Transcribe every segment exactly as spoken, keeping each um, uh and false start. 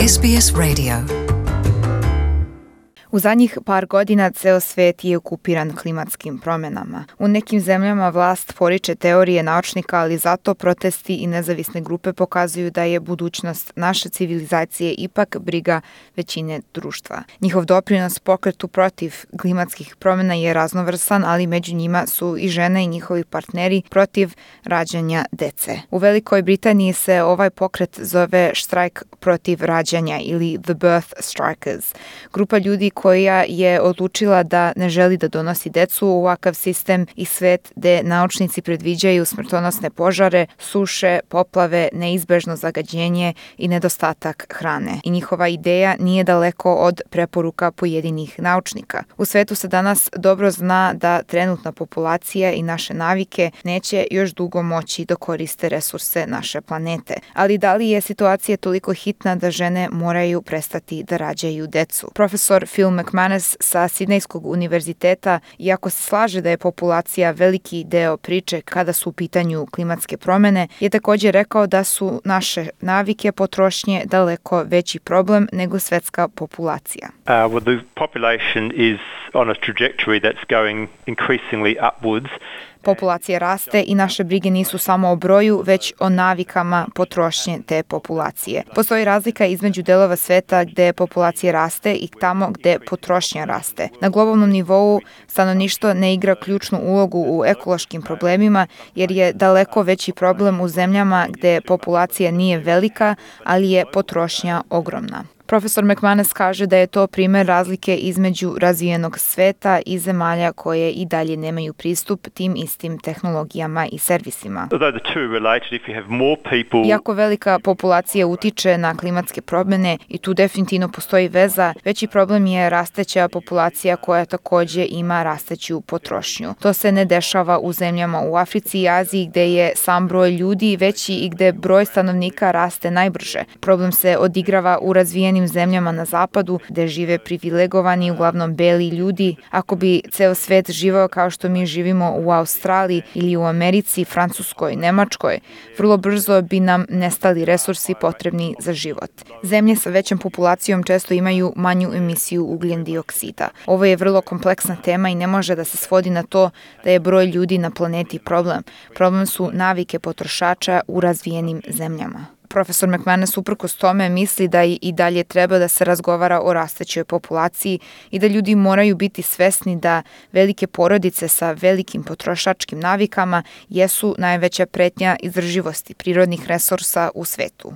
S B S Radio. U zadnjih par godina ceo svet je okupiran klimatskim promjenama. U nekim zemljama vlast poriče teorije naučnika, ali zato protesti i nezavisne grupe pokazuju da je budućnost naše civilizacije ipak briga većine društva. Njihov doprinos pokretu protiv klimatskih promjena je raznovrsan, ali među njima su i žene i njihovi partneri protiv rađanja dece. U Velikoj Britaniji se ovaj pokret zove štrajk protiv rađanja ili The Birth Strikers. Grupa ljudi koja je odlučila da ne želi da donosi decu u ovakav sistem i svet gde naučnici predviđaju smrtonosne požare, suše, poplave, neizbežno zagađenje i nedostatak hrane. I njihova ideja nije daleko od preporuka pojedinih naučnika. U svetu se danas dobro zna da trenutna populacija i naše navike neće još dugo moći da koriste resurse naše planete. Ali da li je situacija toliko hitna da žene moraju prestati da rađaju decu? Profesor Phil McManus sa Sidnejskog univerziteta, iako se slaže da je populacija veliki deo priče kada su u pitanju klimatske promjene, je također rekao da su naše navike potrošnje daleko veći problem nego svetska populacija. Uh, well, the population is on a trajectory that's going increasingly upwards. Populacija raste i naše brige nisu samo o broju, već o navikama potrošnje te populacije. Postoji razlika između delova sveta gde populacija raste i tamo gde potrošnja raste. Na globalnom nivou stanovništvo ne igra ključnu ulogu u ekološkim problemima jer je daleko veći problem u zemljama gde populacija nije velika, ali je potrošnja ogromna. Profesor McManus kaže da je to primjer razlike između razvijenog sveta i zemalja koje i dalje nemaju pristup tim istim tehnologijama i servisima. Iako velika populacija utiče na klimatske promjene i tu definitivno postoji veza, veći problem je rasteća populacija koja također ima rasteću potrošnju. To se ne dešava u zemljama u Africi i Aziji gde je sam broj ljudi veći i gde broj stanovnika raste najbrže. Problem se odigrava u razvijenim zemljama na zapadu gde žive privilegovani, uglavnom beli ljudi. Ako bi ceo svet živao kao što mi živimo u Australiji ili u Americi, Francuskoj, Nemačkoj, vrlo brzo bi nam nestali resursi potrebni za život. Zemlje sa većom populacijom često imaju manju emisiju ugljen dioksida. Ovo je vrlo kompleksna tema i ne može da se svodi na to da je broj ljudi na planeti problem. Problem su navike potrošača u razvijenim zemljama. Profesor McManus uprkos tome misli da i dalje treba da se razgovara o rastećoj populaciji i da ljudi moraju biti svesni da velike porodice sa velikim potrošačkim navikama jesu najveća pretnja izdrživosti prirodnih resursa u svetu.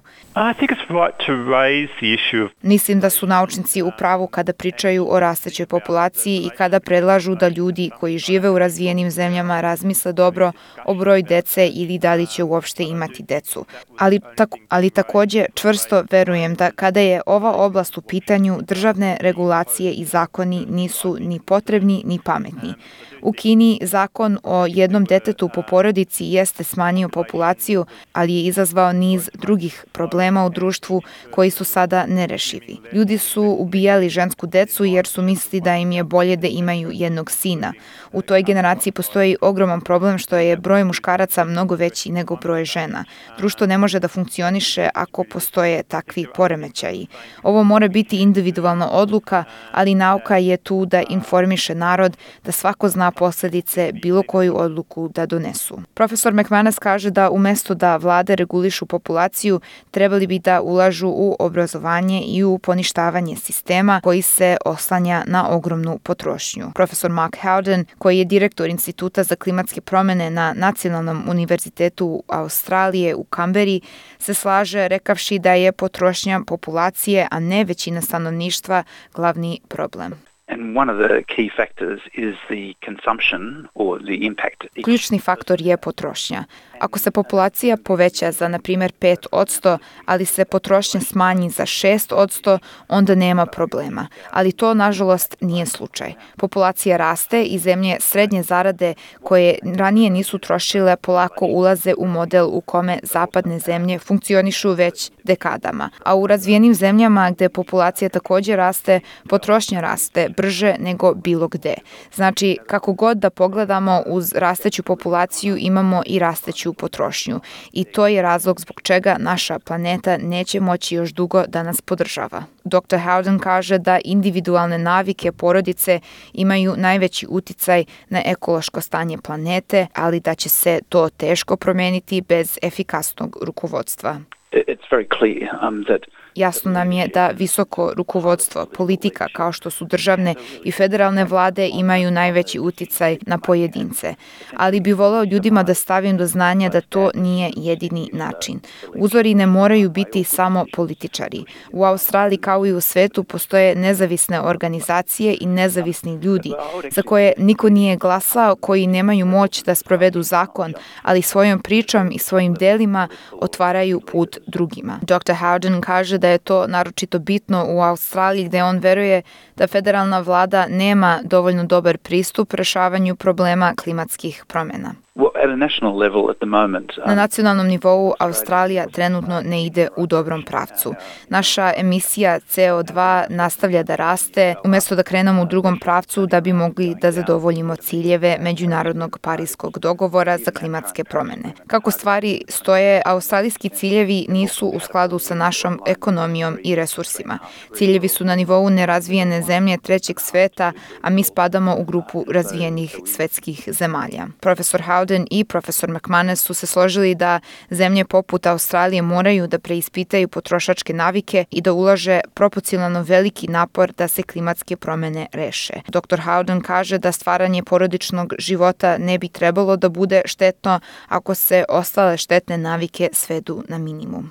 Mislim da su naučnici u pravu kada pričaju o rastećoj populaciji i kada predlažu da ljudi koji žive u razvijenim zemljama razmisle dobro o broju dece ili da li će uopšte imati decu. Ali tako Ali također čvrsto verujem da kada je ova oblast u pitanju, državne regulacije i zakoni nisu ni potrebni ni pametni. U Kini zakon o jednom detetu po porodici jeste smanjio populaciju, ali je izazvao niz drugih problema u društvu koji su sada nerešivi. Ljudi su ubijali žensku decu jer su mislili da im je bolje da imaju jednog sina. U toj generaciji postoji ogroman problem što je broj muškaraca mnogo veći nego broj žena. Društvo ne može da funkcioniše ako postoje takvi poremećaji. Ovo mora biti individualna odluka, ali nauka je tu da informiše narod da svako zna posljedice bilo koju odluku da donesu. Profesor McManus kaže da umjesto da vlade regulišu populaciju, trebali bi da ulažu u obrazovanje i u poništavanje sistema koji se oslanja na ogromnu potrošnju. Profesor Mark Howden, koji je direktor Instituta za klimatske promjene na Nacionalnom univerzitetu Australije u Kamberi, se slaže rekavši da je potrošnja populacije, a ne većina stanovništva, glavni problem. And one of the key factors is the consumption or the impact. Ključni faktor je potrošnja. Ako se populacija poveća za, na primjer, pet posto, ali se potrošnja smanji za šest posto, onda nema problema. Ali to, nažalost, nije slučaj. Populacija raste i zemlje srednje zarade koje ranije nisu trošile polako ulaze u model u kome zapadne zemlje funkcionišu već dekadama. A u razvijenim zemljama gde populacija također raste, potrošnja raste brže nego bilo gde. Znači, kako god da pogledamo, uz rasteću populaciju imamo i rasteću potrošnju. I to je razlog zbog čega naša planeta neće moći još dugo da nas podržava. doktor Howden kaže da individualne navike porodice imaju najveći uticaj na ekološko stanje planete, ali da će se to teško promeniti bez efikasnog rukovodstva. It's very clear um, that Jasno nam je da visoko rukovodstvo, politika kao što su državne i federalne vlade imaju najveći uticaj na pojedince, ali bi voleo ljudima da stavim do znanja da to nije jedini način. Uzori ne moraju biti samo političari. U Australiji kao i u svetu postoje nezavisne organizacije i nezavisni ljudi za koje niko nije glasao, koji nemaju moć da sprovedu zakon, ali svojom pričom i svojim delima otvaraju put drugima. doktor Howden kaže da je to naročito bitno u Australiji, gde on veruje da federalna vlada nema dovoljno dobar pristup rešavanju problema klimatskih promjena. Na nacionalnom nivou Australija trenutno ne ide u dobrom pravcu. Naša emisija C O dva nastavlja da raste umjesto da krenemo u drugom pravcu da bi mogli da zadovoljimo ciljeve Međunarodnog Parijskog dogovora za klimatske promjene. Kako stvari stoje, australijski ciljevi nisu u skladu sa našom ekonomijom i resursima. Ciljevi su na nivou nerazvijene zemlje trećeg sveta, a mi spadamo u grupu razvijenih svetskih zemalja. Profesor Howden i profesor McManus su se složili da zemlje poput Australije moraju da preispitaju potrošačke navike i da ulaže proporcionalno veliki napor da se klimatske promjene reše. doktor Howden kaže da stvaranje porodičnog života ne bi trebalo da bude štetno ako se ostale štetne navike svedu na minimum.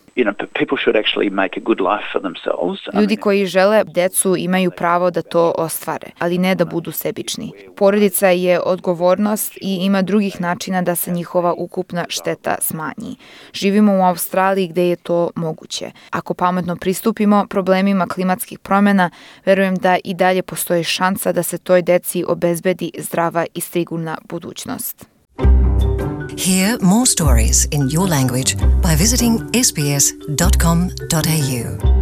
Ljudi koji žele decu imaju pravo da to ostvare, ali ne da budu sebični. Porodica je odgovornost i ima drugih načina da se njihova ukupna šteta smanji. Živimo u Australiji gde je to moguće. Ako pametno pristupimo problemima klimatskih promjena, verujem da i dalje postoji šansa da se toj deci obezbedi zdrava i sigurna budućnost. Hear more stories in your language by visiting s b s dot com dot a u.